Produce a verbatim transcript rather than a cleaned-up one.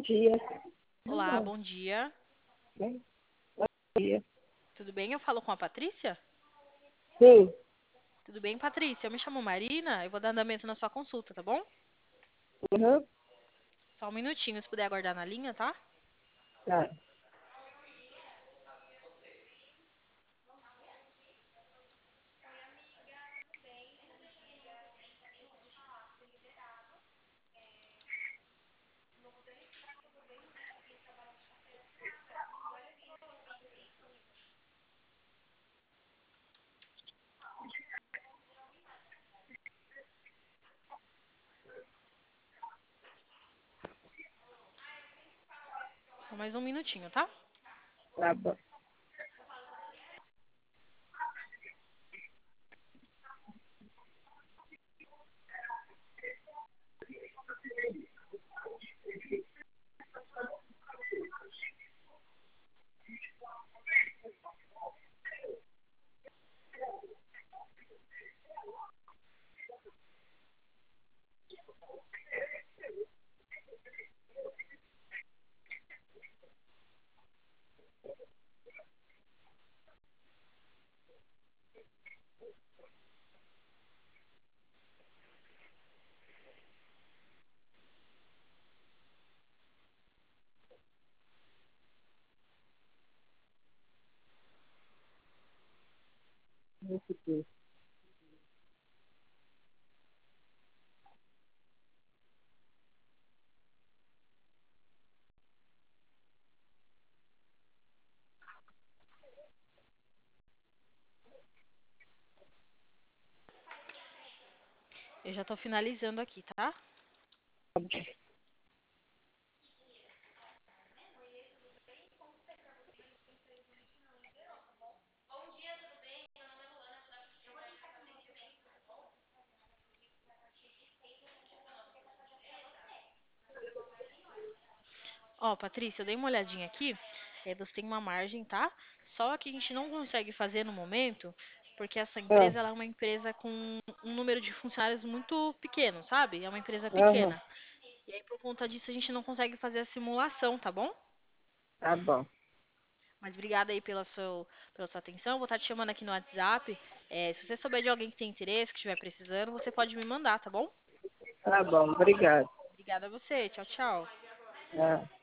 dia. Olá, Bom bom dia. dia. Tudo bem? Eu falo com a Patrícia? Sim. Tudo bem, Patrícia? Eu me chamo Marina. Eu vou dar andamento na sua consulta, tá bom? Uhum. Só um minutinho, se puder aguardar na linha, tá? Tá. Só mais um minutinho, tá? Tá bom. Esse aqui. Eu já tô finalizando aqui, tá? Ó, Patrícia, eu dei uma olhadinha aqui. É, você tem uma margem, tá? Só que a gente não consegue fazer no momento, porque essa Ah, empresa ela é uma empresa com um número de funcionários muito pequeno, sabe? É uma empresa aham. pequena. E aí, por conta disso, a gente não consegue fazer a simulação, tá bom? Tá bom. Mas obrigada aí pela, seu, pela sua atenção. Vou estar te chamando aqui no WhatsApp. É, se você souber de alguém que tem interesse, que estiver precisando, você pode me mandar, tá bom? Tá bom. Obrigado. Obrigada a você. Tchau, tchau. Ah.